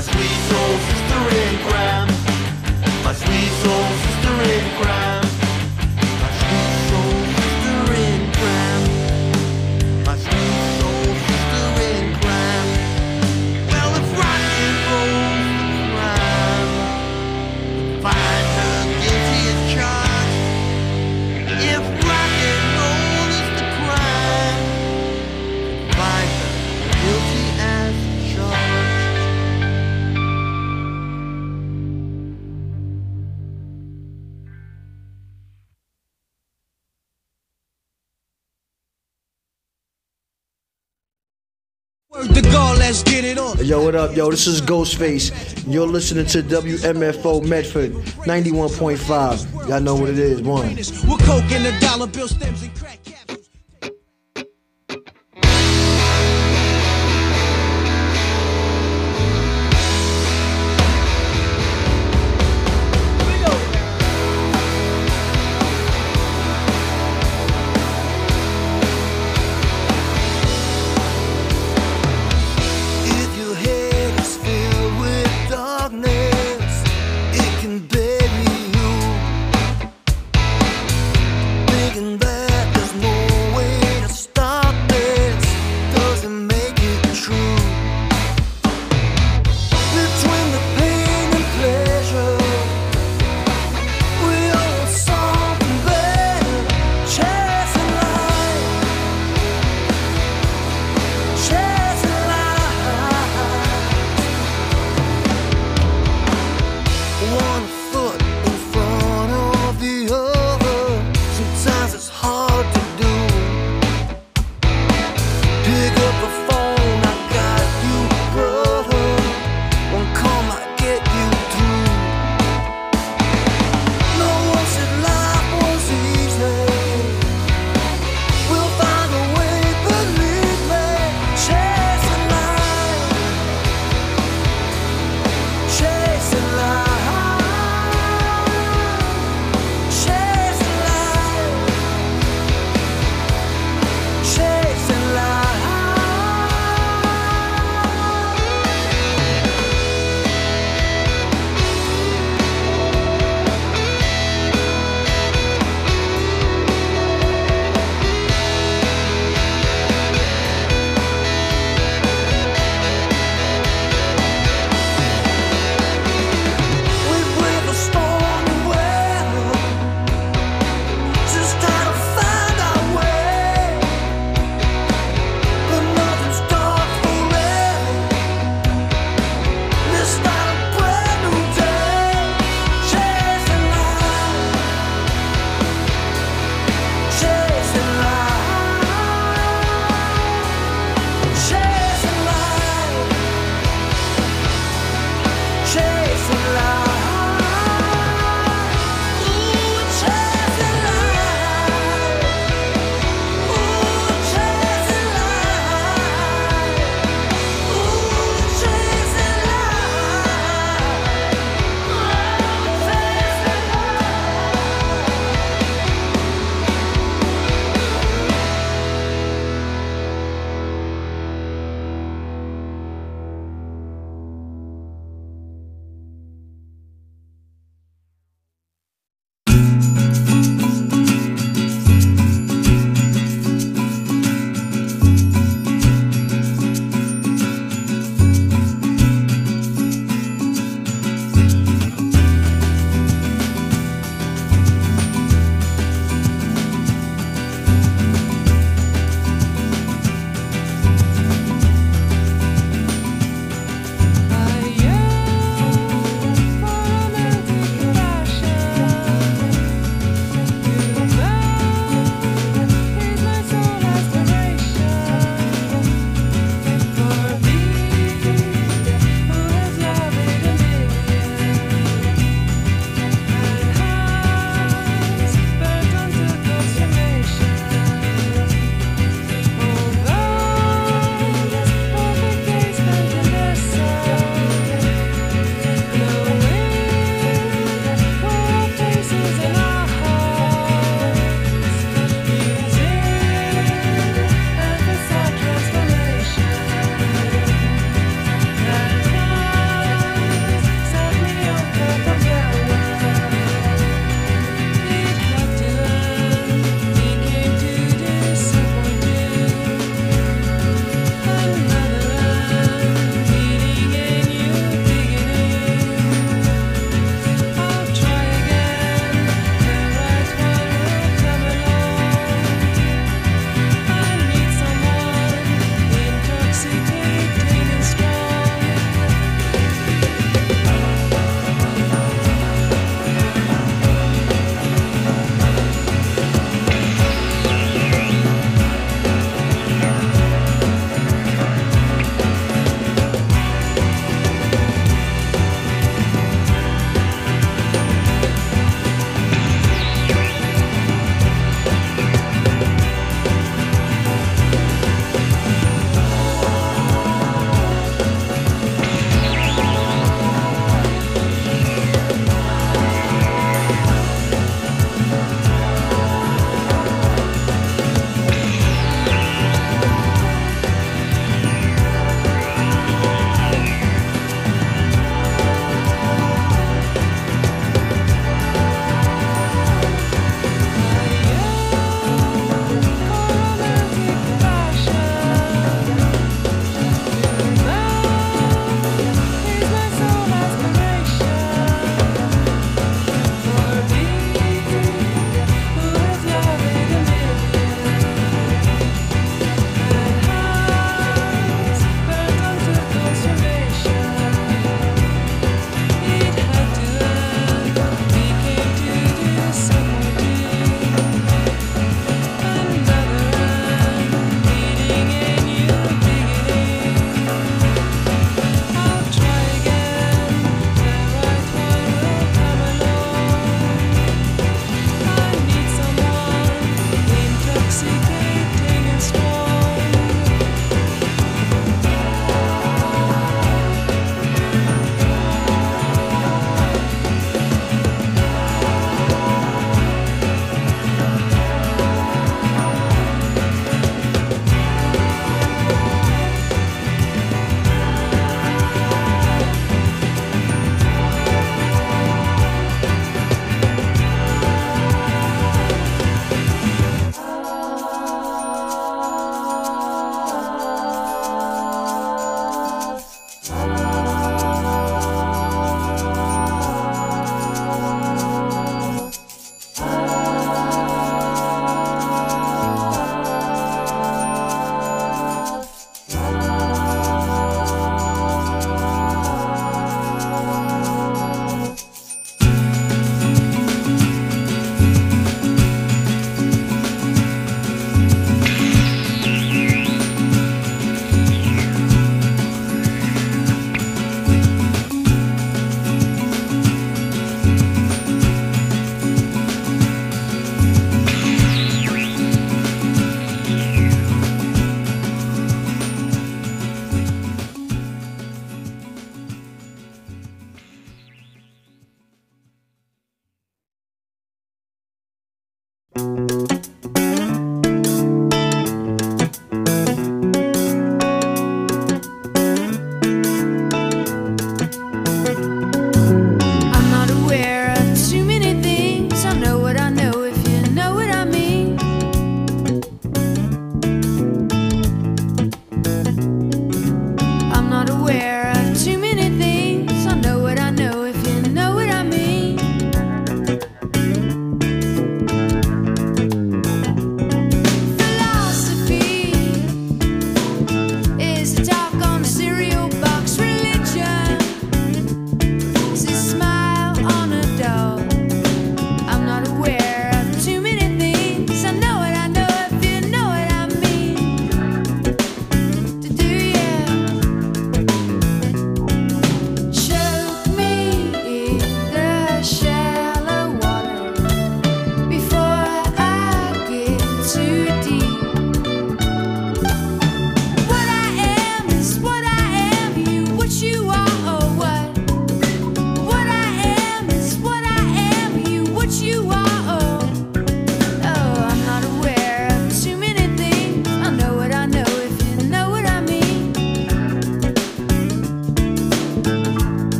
My sweet soul sister in crime. My sweet soul sister in crime. My sweet soul sister in crime. My sweet soul sister in crime. Well, if rock and roll's the crime, find her guilty as charged. If rock and roll is the crime, find her guilty as charged. Word to God, let's get it on. Yo, what up, yo? This is Ghostface. You're listening to WMFO Medford 91.5. Y'all know what it is. One. With coke and the dollar bill stems and crack capsules. If your head is filled with darkness, it can bury you. Thinking that there's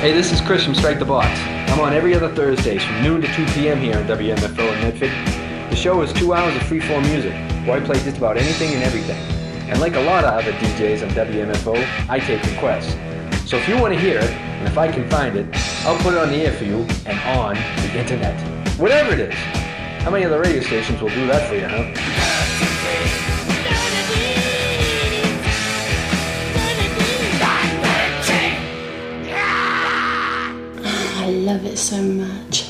Hey, this is Chris from Strike the Box. I'm on every other Thursdays from noon to 2 p.m. here on WMFO in Medford. The show is 2 hours of free-form music, where I play just about anything and everything. And like a lot of other DJs on WMFO, I take requests. So if you want to hear it, and if I can find it, I'll put it on the air for you and on the internet. Whatever it is. How many other radio stations will do that for you, huh? I love it so much.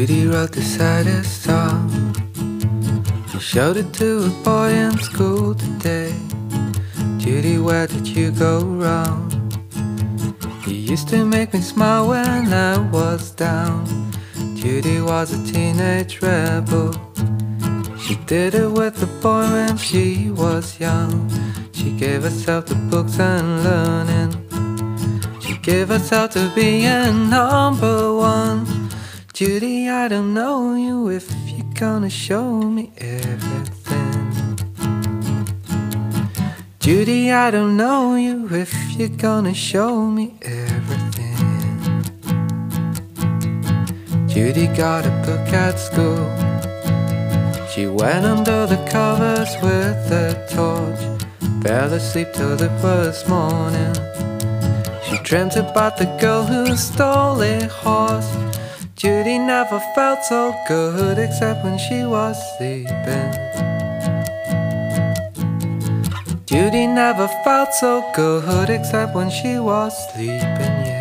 Judy wrote the saddest song. She showed it to a boy in school today. Judy, where did you go wrong? You used to make me smile when I was down. Judy was a teenage rebel. She did it with a boy when she was young. She gave herself to books and learning. She gave herself to being number one. Judy, I don't know you if you're gonna show me everything. Judy, I don't know you if you're gonna show me everything. Judy got a book at school. She went under the covers with a torch. Fell asleep till it was morning. She dreamt about the girl who stole a horse. Judy never felt so good except when she was sleeping. Judy never felt so good except when she was sleeping, yeah.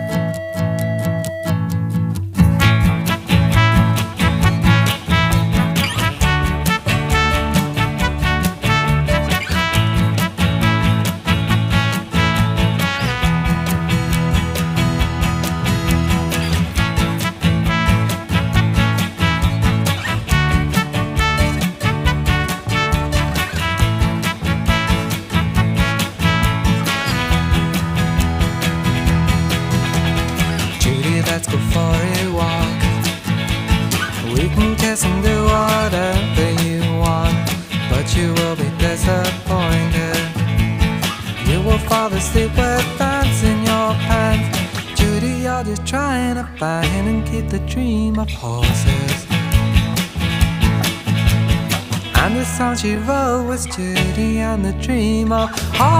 Let's go for a walk. We can kiss and do whatever you want, but you will be disappointed. You will fall asleep with bands in your pants. Judy, you're just trying to find and keep the dream of horses. And the song she wrote was Judy and the dream of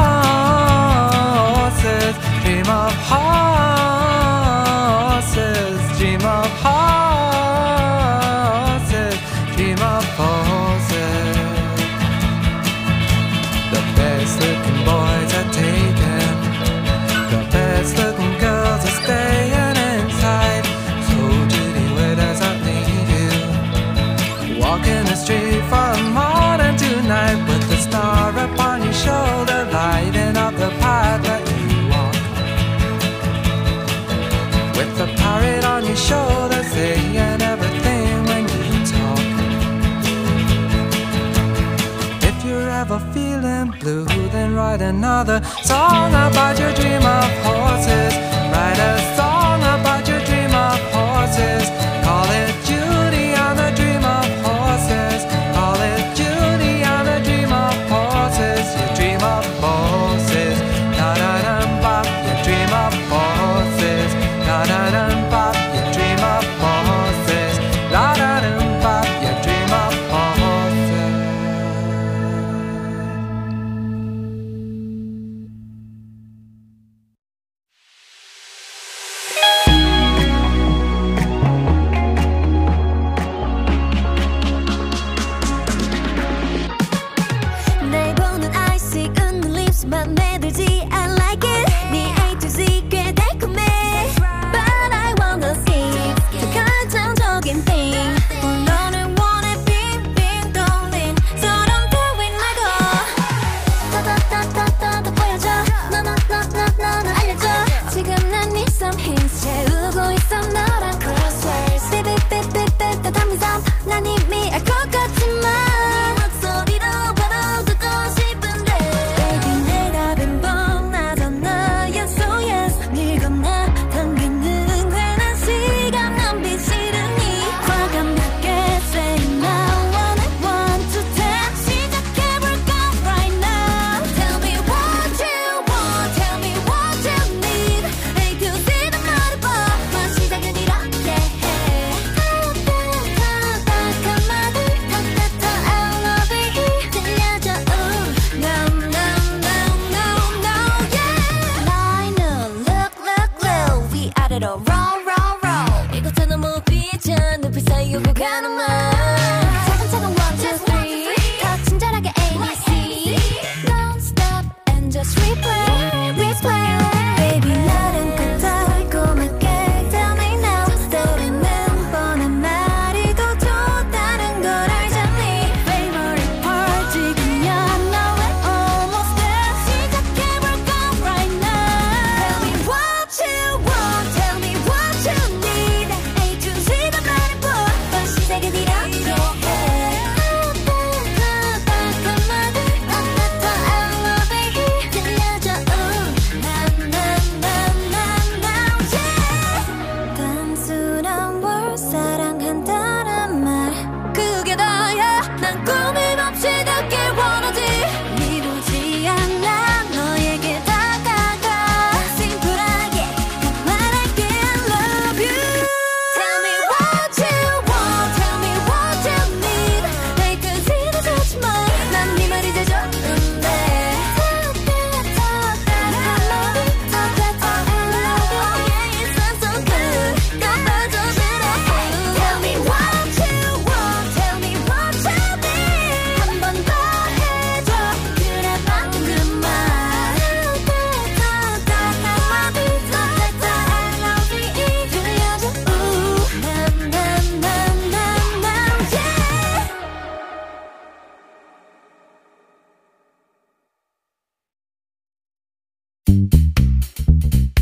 horses. Dream of horses, dream of horses, dream of horses. The best looking boys are taken, the best looking girls are staying inside. So Judy, where does that lead you? Walking the street from morning to night with the star upon your shoulder, lighting up the path that you walk. With the parrot on your shoulder, saying everything when you talk. If you're ever feeling blue, then write another song about your dream of horses. Write a song about your dream of horses. Call it Judy and the dream of horses. Call it Judy and the dream of horses. Your dream of horses. Da-da-dum-bop, your dream of horses. Da-da-dum-bop, your dream of horses. Da-da-dum-bop, your dream of horses. 날 보는 I see 웃는 lips 맘에 들지 I like it. 네 A to Z 꽤 달콤해. But I wanna see 그 결정적인 thing. 너를 원해 빙빙 돌린 서론 따윈 말고 따따따따따 보여줘. 너는 알려줘. 지금 난 네 some hints 채우고 있어 너랑 crosswords. 삐삐삐삐삐 따뜻한 미삼 난 이미 알 것 같지만 목소리로 바로 듣고 싶은데 Baby 내 답은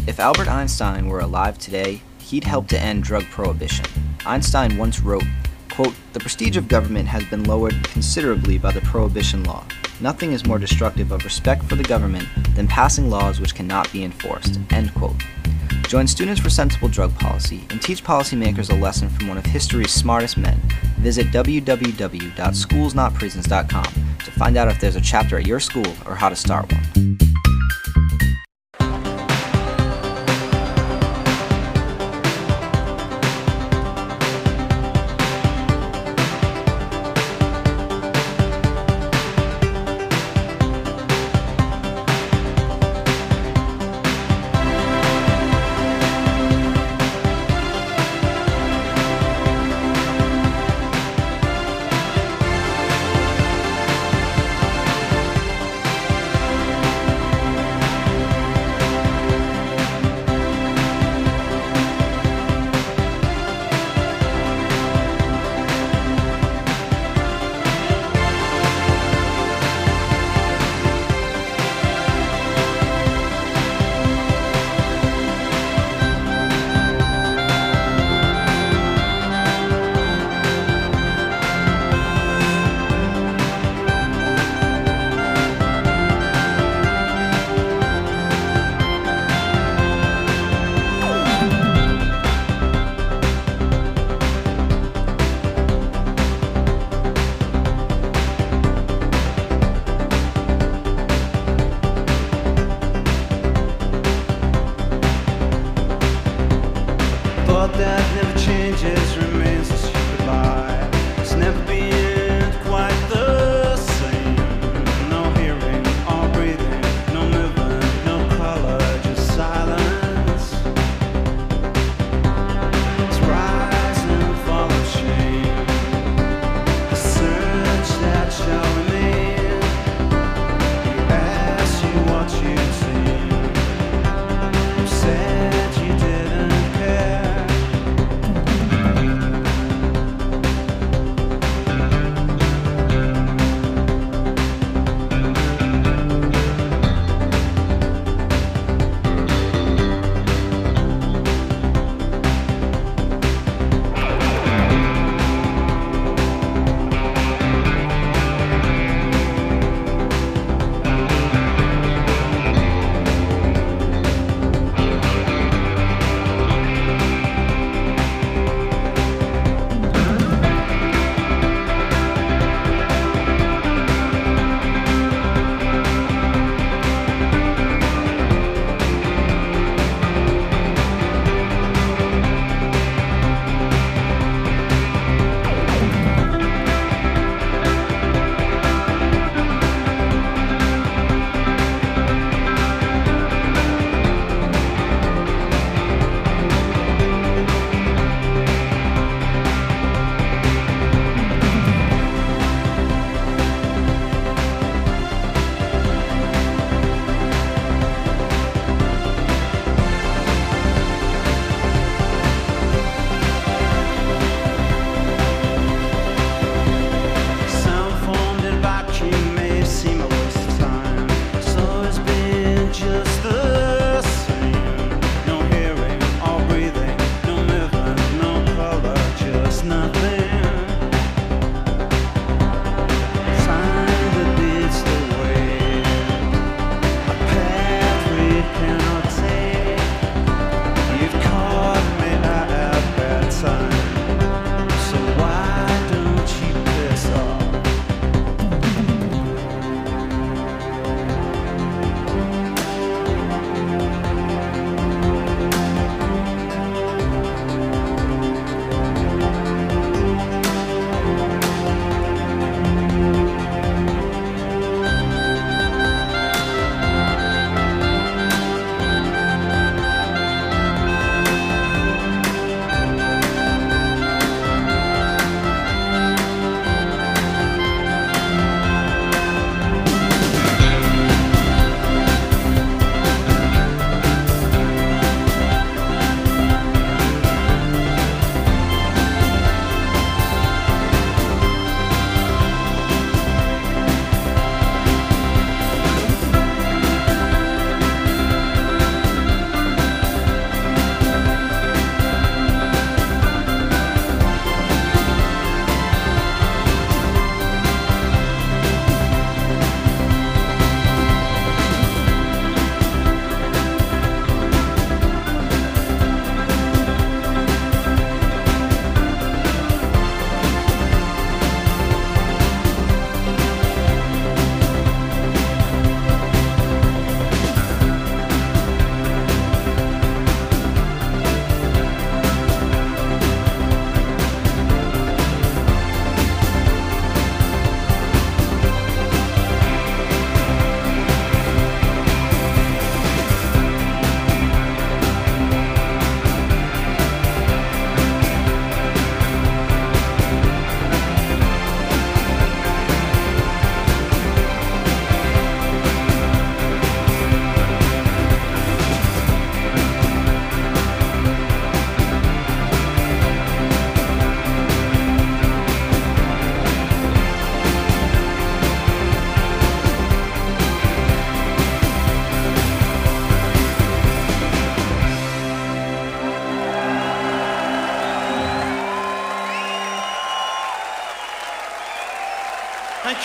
If Albert Einstein were alive today, he'd help to end drug prohibition. Einstein once wrote, quote, "The prestige of government has been lowered considerably by the prohibition law. Nothing is more destructive of respect for the government than passing laws which cannot be enforced," end quote. Join Students for Sensible Drug Policy and teach policymakers a lesson from one of history's smartest men. Visit www.schoolsnotprisons.com to find out if there's a chapter at your school or how to start one.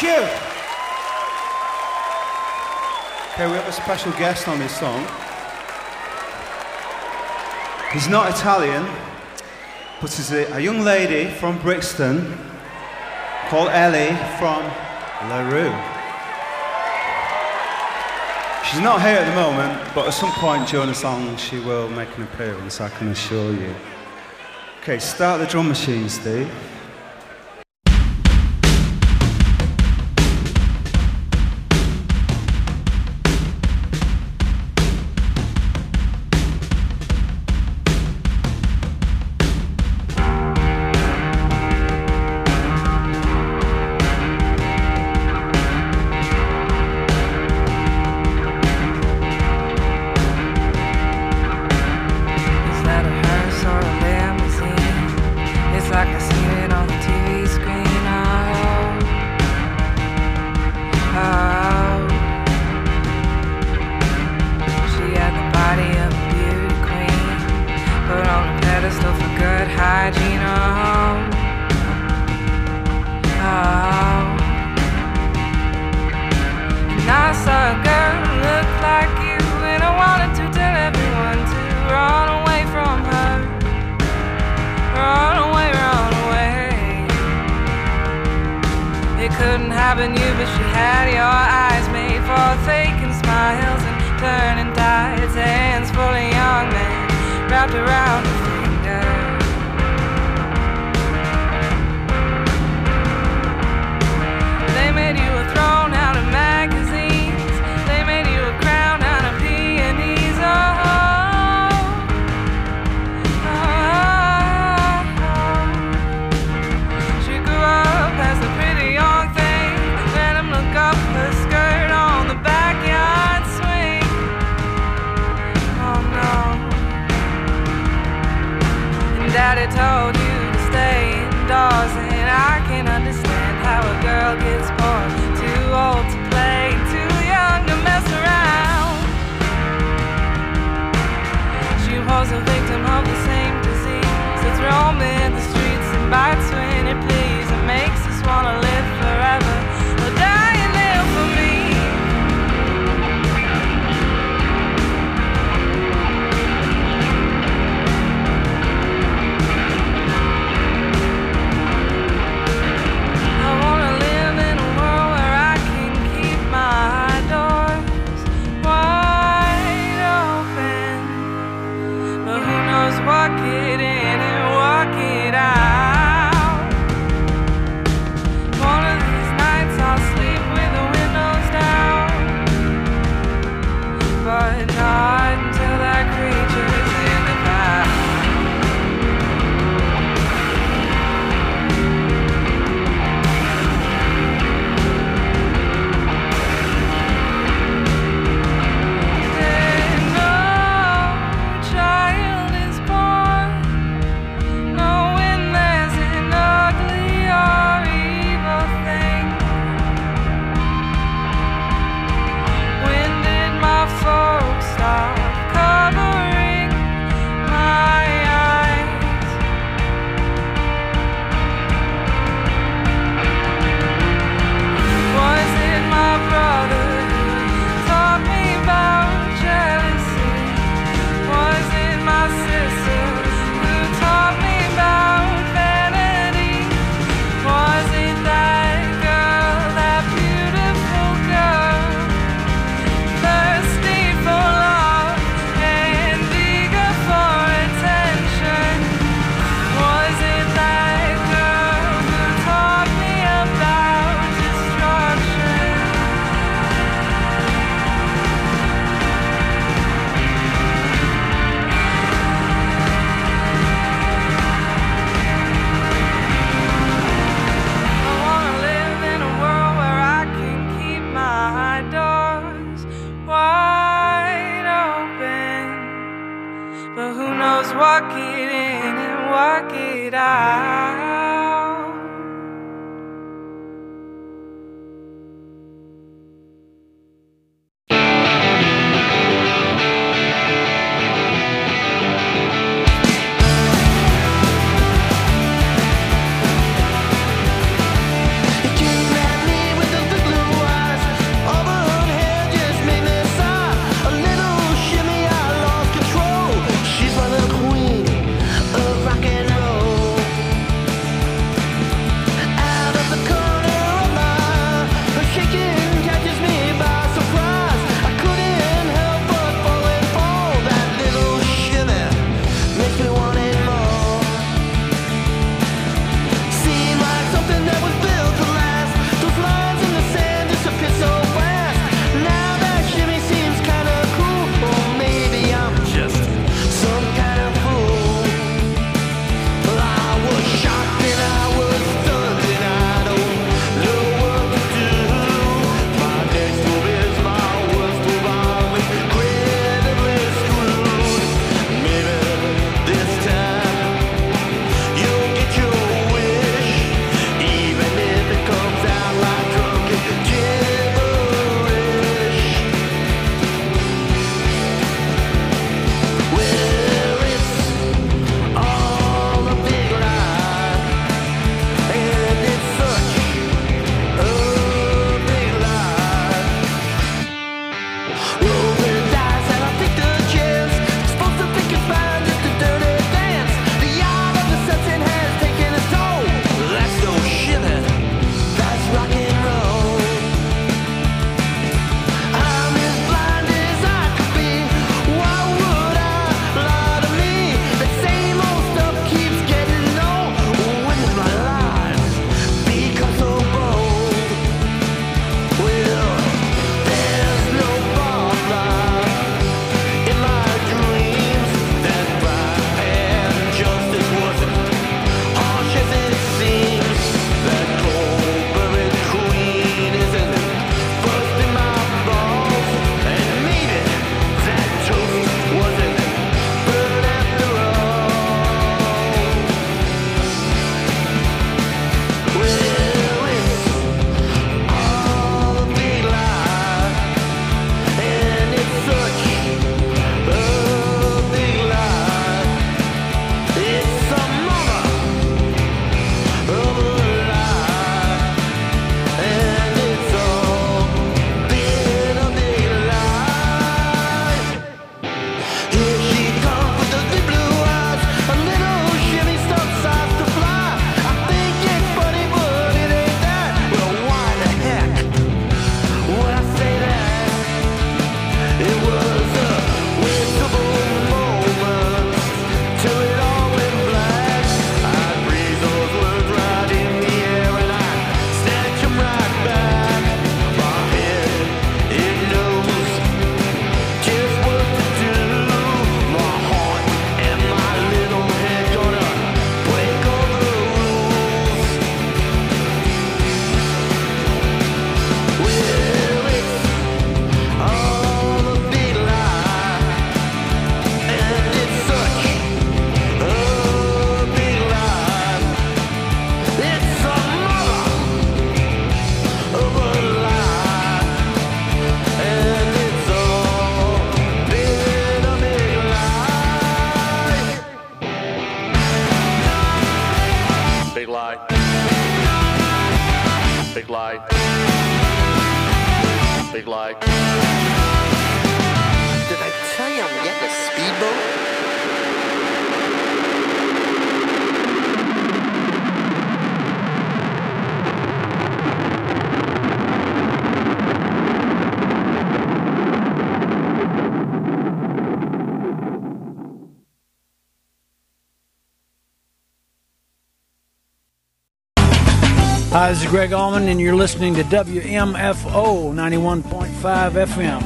Cue. Okay, we have a special guest on this song. He's not Italian, but he's a young lady from Brixton called Ellie from La Rue. She's not here at the moment, but at some point during the song she will make an appearance, I can assure you. Okay, start the drum machine, Steve. You met me with the Did I tell you I'm getting a speedboat? Hi, this is Greg Allman, and you're listening to WMFO 91.5 FM.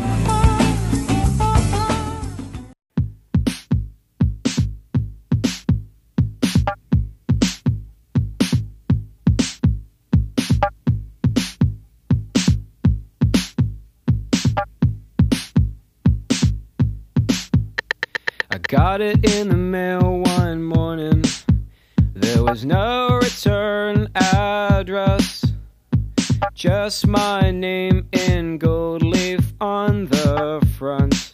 I got it in the mail one morning. There was no return address, just my name in gold leaf on the front.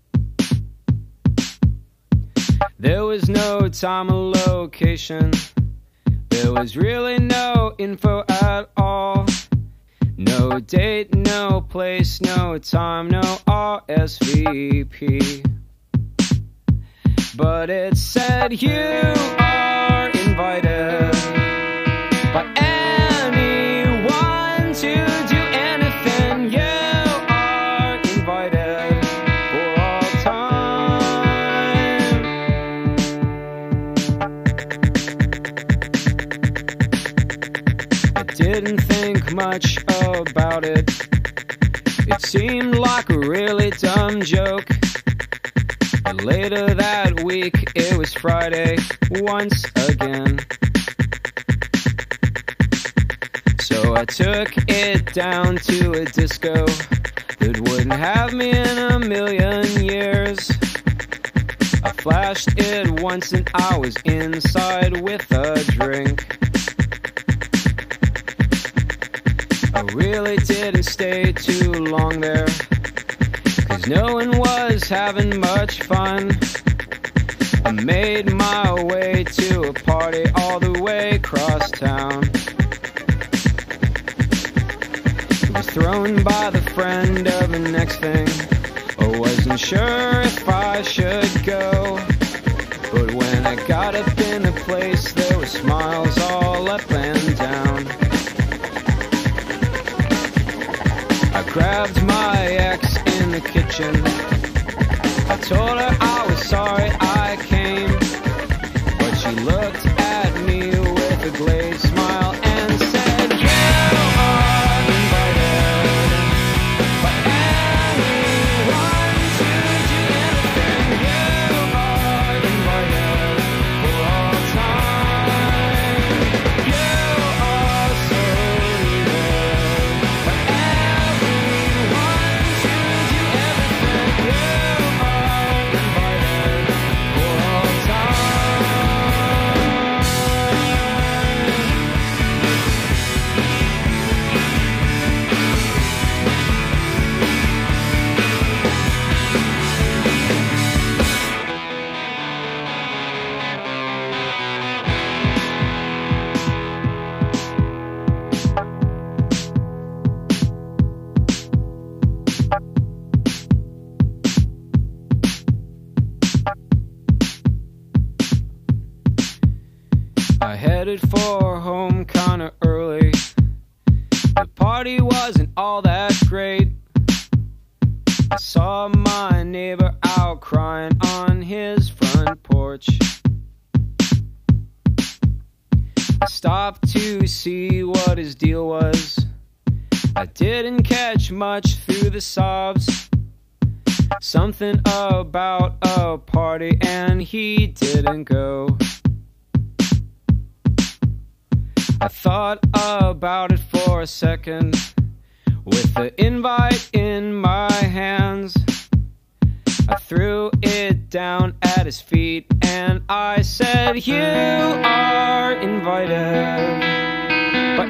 There was no time or location, there was really no info at all. No date, no place, no time, no RSVP. But it said you are invited by anyone to do anything. You are invited for all time. I didn't think much about it. It seemed like a really dumb joke. But later that week, it was Friday once again. So I took it down to a disco that wouldn't have me in a million years. I flashed it once and I was inside with a drink. I really didn't stay too long there, 'cause no one was having much fun. I made my way to a party all the way across town. It was thrown by the friend of the next thing. I wasn't sure if I should go, but when I got up in the place, there were smiles all up and down. I grabbed my ex in the kitchen. I told her I was sorry I came, but she looked at me with a glazed smile and said, you are invited by anyone to do anything. You are invited for all time. You are so needed by everyone to do everything. You are invited for all time. I headed for home kinda early. The party wasn't all that great. I saw my neighbor out crying on his front porch. I stopped to see what his deal was. I didn't catch much through the sobs. Something about a party and he didn't go. I thought about it for a second, with the invite in my hands. I threw it down at his feet and I said, you are invited by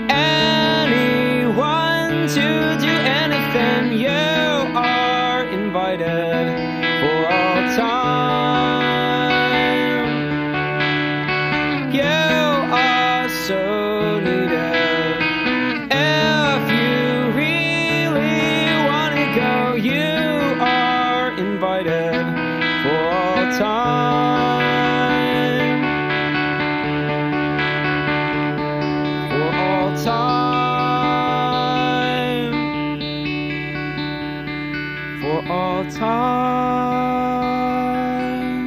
anyone to do anything. You are invited for all time. You are so needed. If you really want to go, you for all time.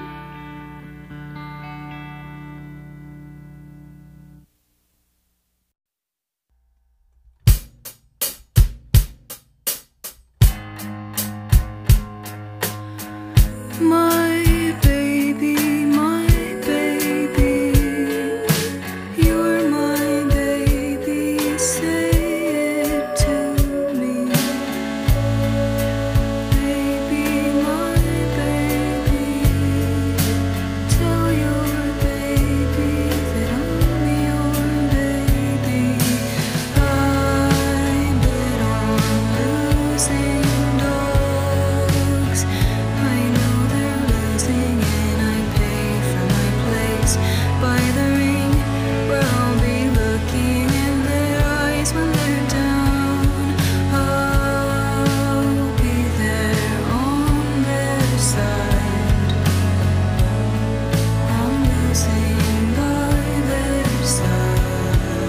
My baby, you're my baby, say it to me. Baby, my baby, tell your baby that I'm your baby. I bet on losing dogs. I know they're losing and I pay for my place by the ring where I'll be looking in their eyes when they're down. I'll be there on their side. I'm losing by their side.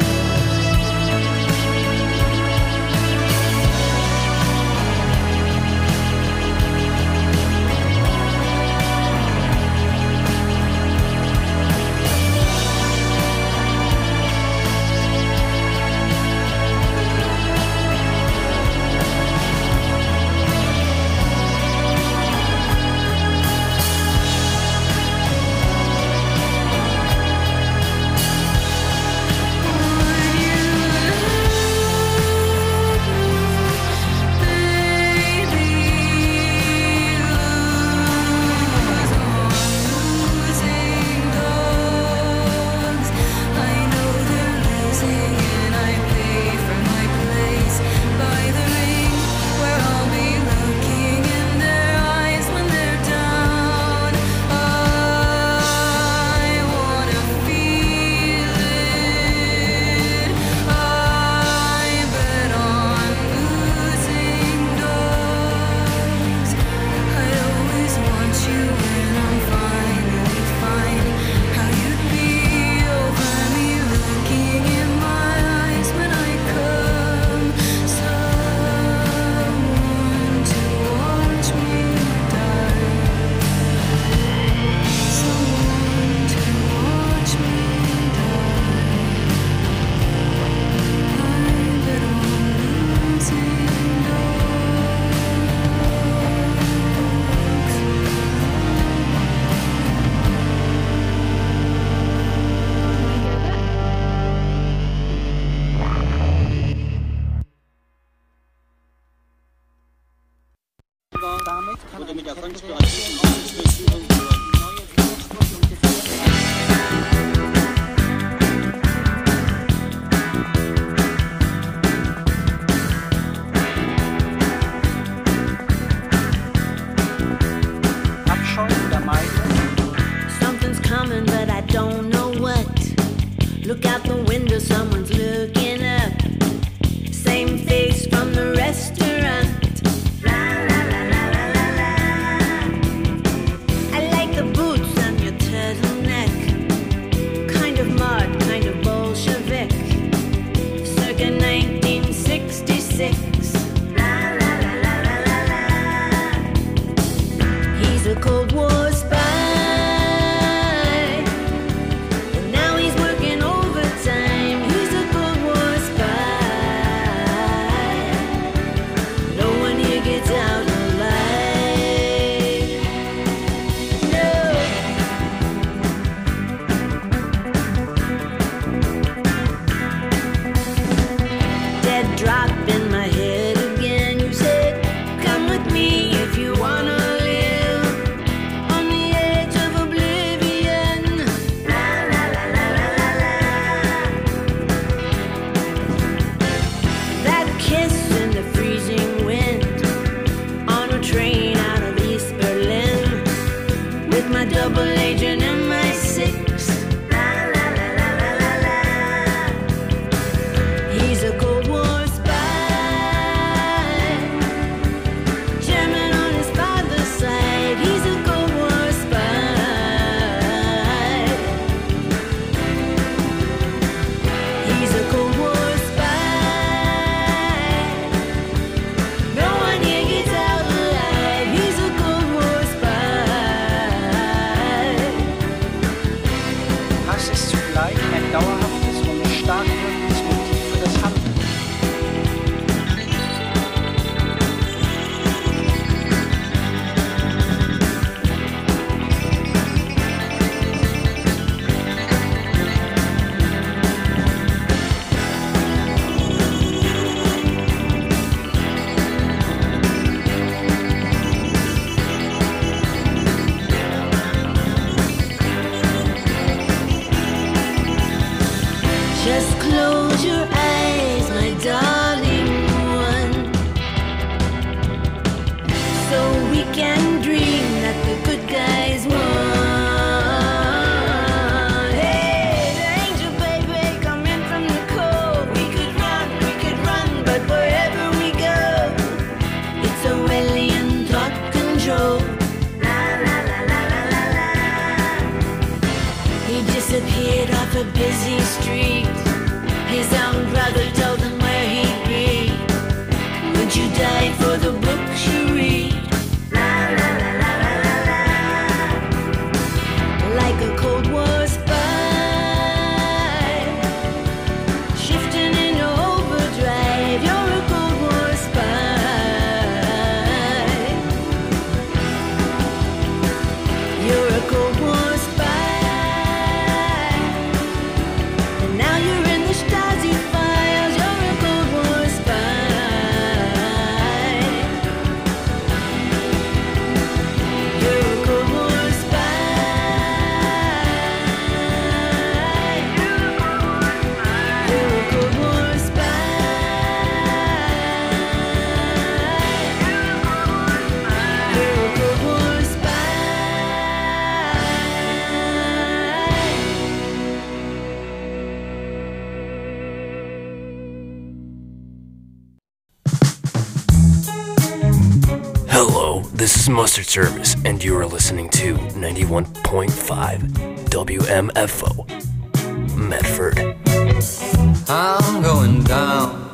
Something's coming, but I don't know what. Look out the window, someone's looking up. Same face from the restaurant. La la la la la la la. I like the boots on your turtleneck. Kind of mod, kind of Bolshevik. Circa 1966. La la la la la la la. He's a Cold War spy. And now he's working overtime. He's a this is Mustard Service, and you are listening to 91.5 WMFO, Medford. I'm going down